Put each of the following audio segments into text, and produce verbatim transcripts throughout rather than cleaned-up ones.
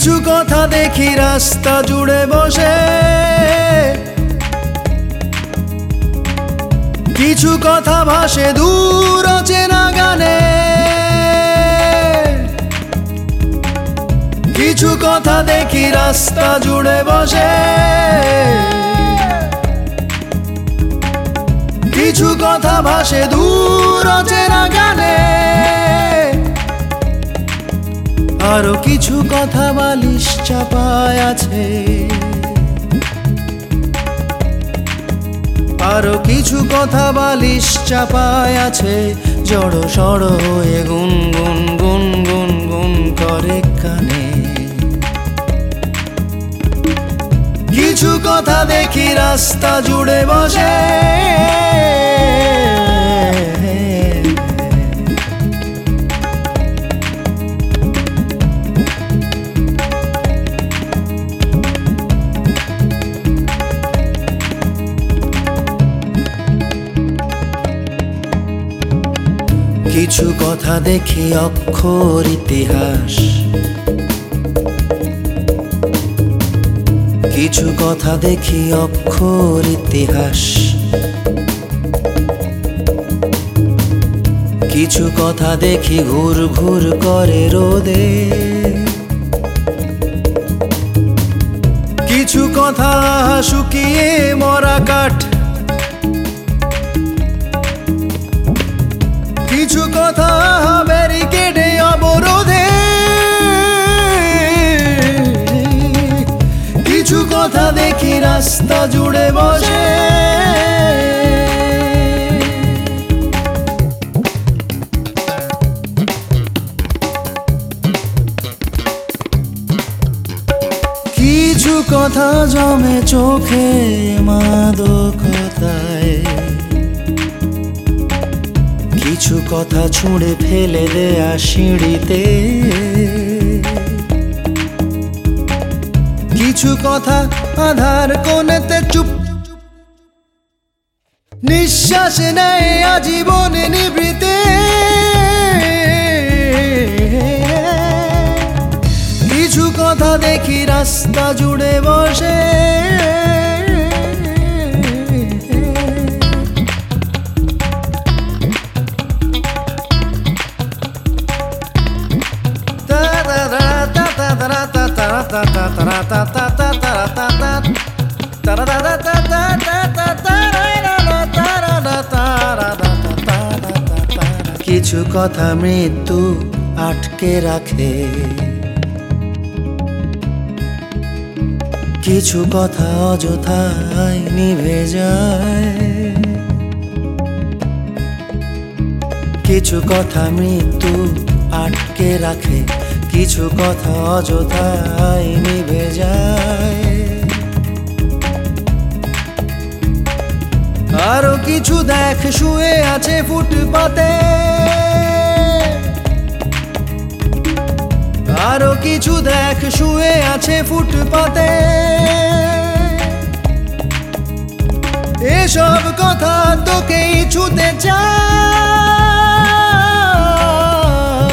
কিছু কথা দেখি রাস্তা জুড়ে বসে, কিছু কথা ভাসে দূর অচেনা গানে, কিছু কথা দেখি রাস্তা জুড়ে বসে, কিছু কথা ভাসে দূর অচেনা গানে, আরো কিছু কথা বালিশ চাপায় আছে, আরো কিছু কথা বালিশ চাপায় আছে, জড়ো সড়ো হয়ে গুন গুন গুন গুন গুন করে কানে। কিছু কথা দেখি রাস্তা জুড়ে বসে, কিছু কথা দেখি অক্ষর ইতিহাস, কিছু কথা দেখি অক্ষর ইতিহাস, কিছু কথা দেখি ঘুর ঘুর করে রোদে, কিছু কথা শুকিয়ে মরা কাঠ, কিছু কথা ব্যারিকেডে অবরোধে, কিছু কথা দেখি রাস্তা জুড়ে বসে, কিছু কথা জমে চোখে মাদকতায়, কিছু কথা ছুঁড়ে ফেলে দেয়া সিঁড়িতে, কিছু কথা আধার কোণেতে চুপ নিঃশ্বাস নেয় আজীবন নিভৃতে, কিছু কথা দেখি রাস্তা জুড়ে বসে, কিছু কথা মৃত্যু আটকে রাখে, কিছু কথা অযথায় নিভে যায়, কিছু কথা মৃত্যু আটকে রাখে, কিছু কথা অযথায় নিভে যায়, আরো কিছু দেখ শুয়ে আছে ফুটপাতে, আরো কিছু দেখ শুয়ে আছে ফুটপাতে, এসব কথা তোকেই ছুতে চায়,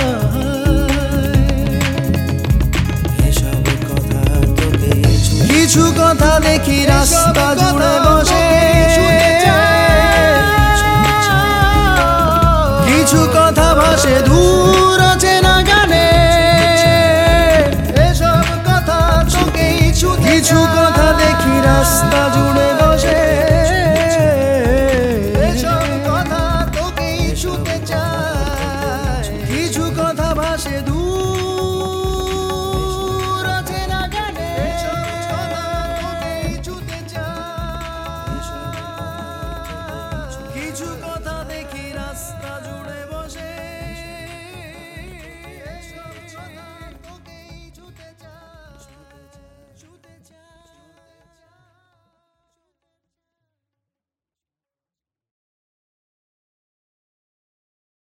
এসব কথা তোকেই ছুতে। কিছু কথা দেখি রাস্তা জুড়ে